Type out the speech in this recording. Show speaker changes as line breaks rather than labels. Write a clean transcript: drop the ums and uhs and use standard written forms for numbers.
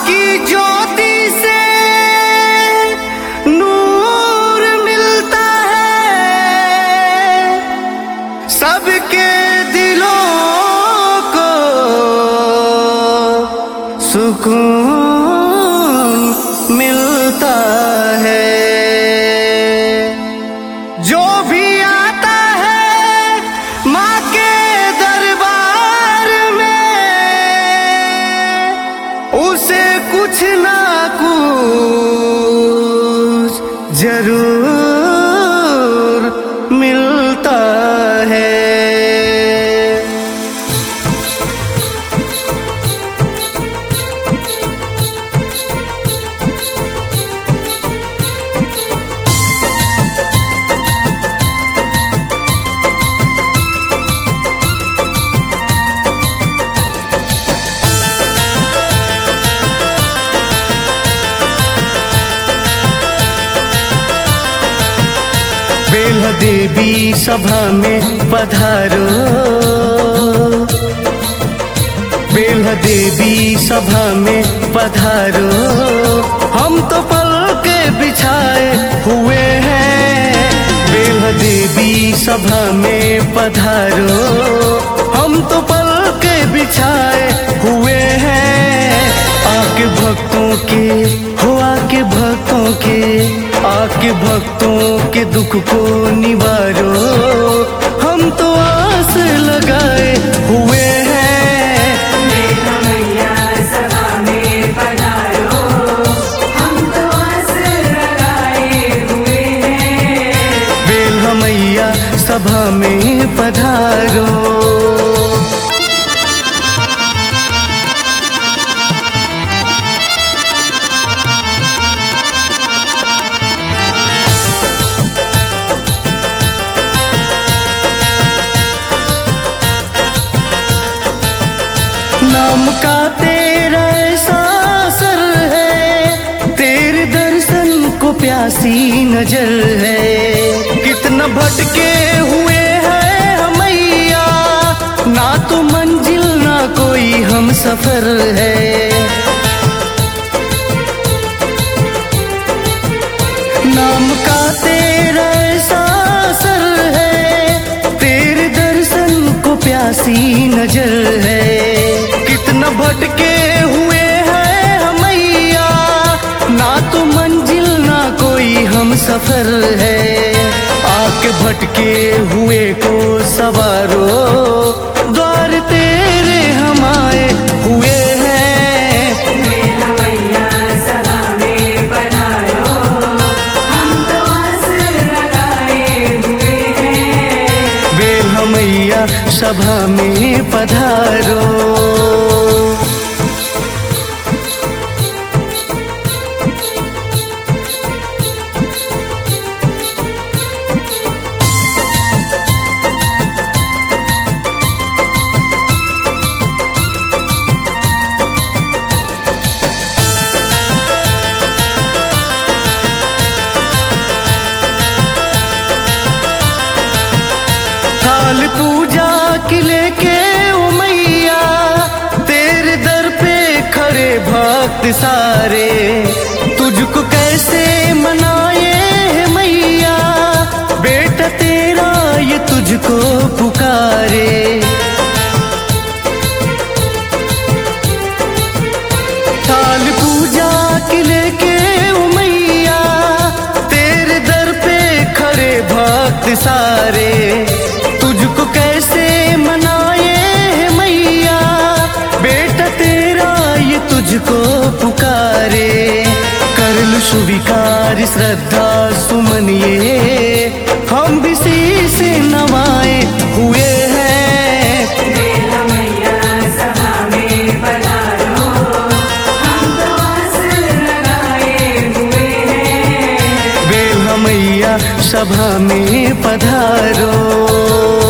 की ज्योति से नूर मिलता है, सबके दिलों को सुकून मिलता है। जो भी आता है माँ के दरबार में, उसे कुछ ना कुछ जरूर मिलता है। बेल्हा देवी सभा में पधारो, बेल्हा देवी सभा में पधारो, हम तो पलके बिछाए हुए हैं। बेल्हा देवी सभा में पधारो, हम तो पलके बिछाए हुए हैं। आके भक्तों के हो, आके भक्तों के, आके भक्तों के दुख को निवारो, हम तो आस लगाए हुए हैं।
बेल्हा मैया सभा में पधारो, हम तो आस लगाए हुए हैं।
बेल्हा मैया सभा में पधारो। नाम का तेरा ऐसा असर है, तेरे दर्शन को प्यासी नजर है। कितना भटके हुए हैं हम मैया, ना तो मंजिल ना कोई हम सफर है। नाम का तेरा ऐसा असर है, तेरे दर्शन को प्यासी नजर है। कितना भटके हुए हैं हम मैया, ना तो मंजिल ना कोई हम सफर है। आके भटके हुए को सवारो, द्वार तेरे हम आए हुए हैं।
बेल्हा मैया सभा में पधारो, हम तो आस लगाए हुए हैं।
बेल्हा मैया सभा में पधारो। थाल पूजा की लेके ओ मैया, तेरे दर पे खड़े भक्त सारे, तुझको कैसे मनाए है मैया, बेटा तेरा ये तुझको पुकारे। थाल पूजा की लेके ओ मैया, तेरे दर पे खड़े भक्त सारे, तुझको कैसे मनाए है मैया, बेटा तेरा ये तुझको पुकारे। कर लो स्वीकार श्रद्धा सुमन ये, हम भी शीश नवाए हुए हैं।
बेल्हा मैया सभा में पधारो, हम तो आस लगाए हुए हैं।
बेल्हा मैया सभा में पधारो।